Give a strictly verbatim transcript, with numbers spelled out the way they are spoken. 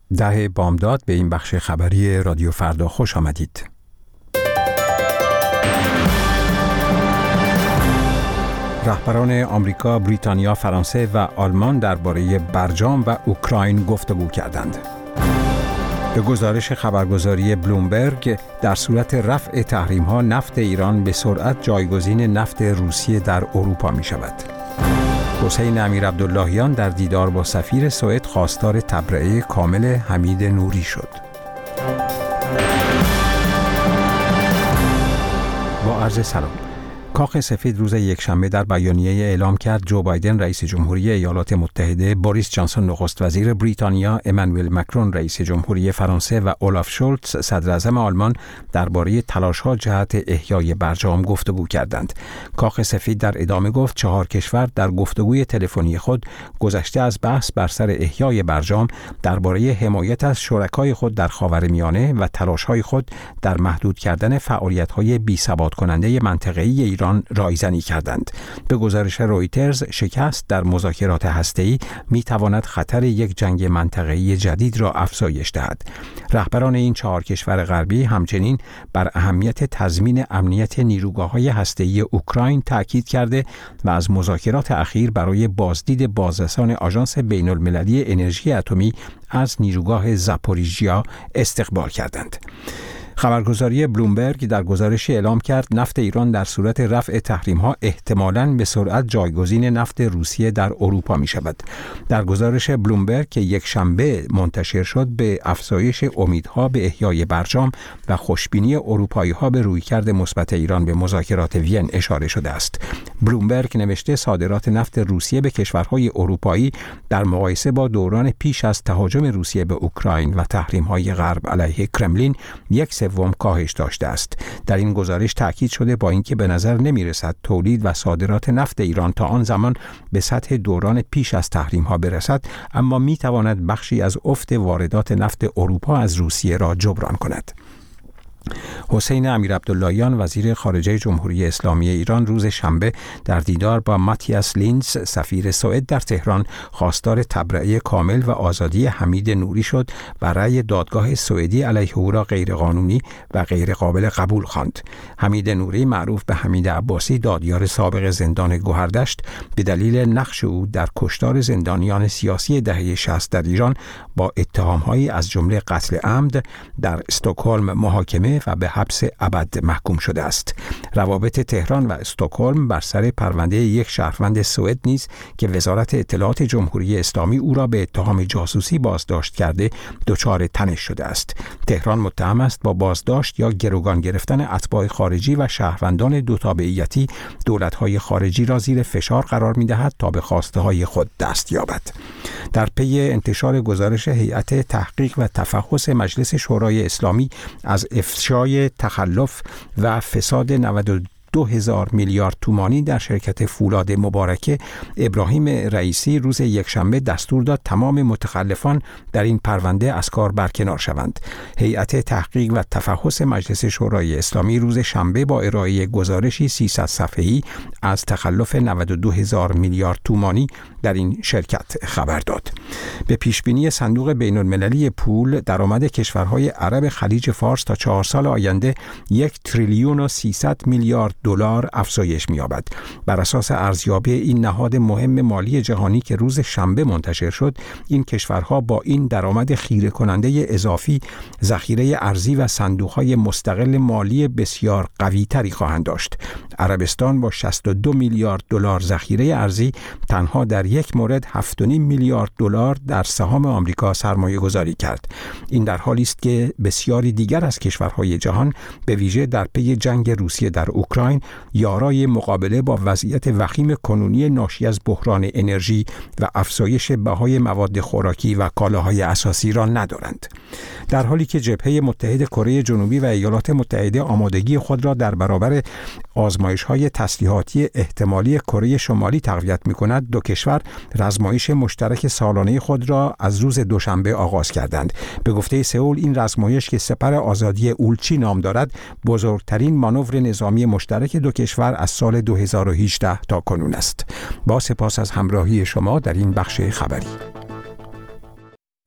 ده بامداد به این بخش خبری رادیو فردا خوش آمدید. رهبران آمریکا، بریتانیا، فرانسه و آلمان درباره برجام و اوکراین گفتگو کردند. به گزارش خبرگزاری بلومبرگ، در صورت رفع تحریم‌ها نفت ایران به سرعت جایگزین نفت روسیه در اروپا می شود. حسین امیرعبداللهیان در دیدار با سفیر سوئد خواستار تبرئه کامل حمید نوری شد. با عرض سلام. کاخ سفید روز یکشنبه در بیانیه اعلام کرد جو بایدن رئیس جمهوری ایالات متحده، بوریس جانسون نخست وزیر بریتانیا، امانوئل مکرون رئیس جمهوری فرانسه و اولاف شولتز صدر اعظم آلمان درباره تلاش‌ها جهت احیای برجام گفتگو کردند. کاخ سفید در ادامه گفت چهار کشور در گفتگوی تلفنی خود گذشته از بحث بر سر احیای برجام درباره حمایت از شرکای خود در خاورمیانه و تلاش‌های خود در محدود کردن فعالیت‌های بی‌ثبات کننده منطقه‌ای ایران رایزنی کردند. به گزارش رویترز، شکست در مذاکرات هسته‌ای می‌تواند خطر یک جنگ منطقه‌ای جدید را افزایش دهد. رهبران این چهار کشور غربی همچنین بر اهمیت تضمین امنیت نیروگاه‌های هسته‌ای اوکراین تاکید کرده و از مذاکرات اخیر برای بازدید بازرسان آژانس بین‌المللی انرژی اتمی از نیروگاه زاپوریژیا استقبال کردند. خبرگزاری بلومبرگ در گزارشی اعلام کرد نفت ایران در صورت رفع تحریم‌ها احتمالاً به سرعت جایگزین نفت روسیه در اروپا می شود. در گزارش بلومبرگ که یک شنبه منتشر شد، به افزایش امیدها به احیای برجام و خوشبینی اروپایی‌ها به رویکرد مثبت ایران به مذاکرات وین اشاره شده است. بلومبرگ نوشته صادرات نفت روسیه به کشورهای اروپایی در مقایسه با دوران پیش از تهاجم روسیه به اوکراین و تحریم‌های غرب علیه کرملین یک سوم کاهش داشته است. در این گزارش تاکید شده با اینکه به نظر نمی‌رسد تولید و صادرات نفت ایران تا آن زمان به سطح دوران پیش از تحریم‌ها برسد، اما می‌تواند بخشی از افت واردات نفت اروپا از روسیه را جبران کند. حسین امیرعبداللهیان وزیر خارجه جمهوری اسلامی ایران روز شنبه در دیدار با ماتیاس لینز سفیر سوئد در تهران خواستار تبرئه کامل و آزادی حمید نوری شد و رأی دادگاه سوئدی علیه او را غیرقانونی و غیر قابل قبول خواند. حمید نوری معروف به حمید عباسی، دادیار سابق زندان گوهردشت، به دلیل نقش او در کشتار زندانیان سیاسی دهه شصت در ایران با اتهام‌هایی از جمله قتل عمد در استکهلم محاکمه و به حبس ابد محکوم شده است. روابط تهران و استکهلم بر سر پرونده یک شهروند سوئد نیز که وزارت اطلاعات جمهوری اسلامی او را به اتهام جاسوسی بازداشت کرده دچار تنش شده است. تهران متهم است با بازداشت یا گروگان گرفتن اتباع خارجی و شهروندان دو تابعیتی دولت‌های خارجی را زیر فشار قرار می‌دهد تا به خواسته‌های خود دست یابد. در پی انتشار گزارش هیئت تحقیق و تفحص مجلس شورای اسلامی از افشای تخلف و فساد نود و دو هزار میلیارد تومانی در شرکت فولاد مبارکه، ابراهیم رئیسی روز یکشنبه دستور داد تمام متخلفان در این پرونده از کار برکنار شوند. هیئت تحقیق و تفحص مجلس شورای اسلامی روز شنبه با ارائه گزارشی سیصد صفحه‌ای از تخلف نود و دو هزار میلیارد تومانی در این شرکت خبر داد. به پیشبینی صندوق بین‌المللی پول، درآمد کشورهای عرب خلیج فارس تا چهار سال آینده یک تریلیون و سیصد میلیارد دلار افزایش می‌یابد. بر اساس ارزیابی این نهاد مهم مالی جهانی که روز شنبه منتشر شد، این کشورها با این درآمد خیره کننده اضافی ذخیره ارزی و صندوق‌های مستقل مالی بسیار قوی‌تری خواهند داشت. عربستان با شصت و دو میلیارد دلار ذخیره ارزی تنها در یک مورد هفت و نیم میلیارد دلار در سهام آمریکا سرمایه گذاری کرد. این در حالی است که بسیاری دیگر از کشورهای جهان به ویژه در پی جنگ روسیه در اوکراین یارای مقابله با وضعیت وخیم کنونی ناشی از بحران انرژی و افزایش بهای مواد خوراکی و کالاهای اساسی را ندارند. در حالی که جبهه متحد کره جنوبی و ایالات متحده آمادگی خود را در برابر آزمایش‌های تسلیحاتی احتمالی کره شمالی تقویت می‌کند، دو کشور رزمایش مشترک سالانه خود را از روز دوشنبه آغاز کردند. به گفته سئول، این رزمایش که سپر آزادی اولچی نام دارد، بزرگترین مانور نظامی مشترک دو کشور از سال دو هزار و هجده تا کنون است. با سپاس از همراهی شما در این بخش خبری.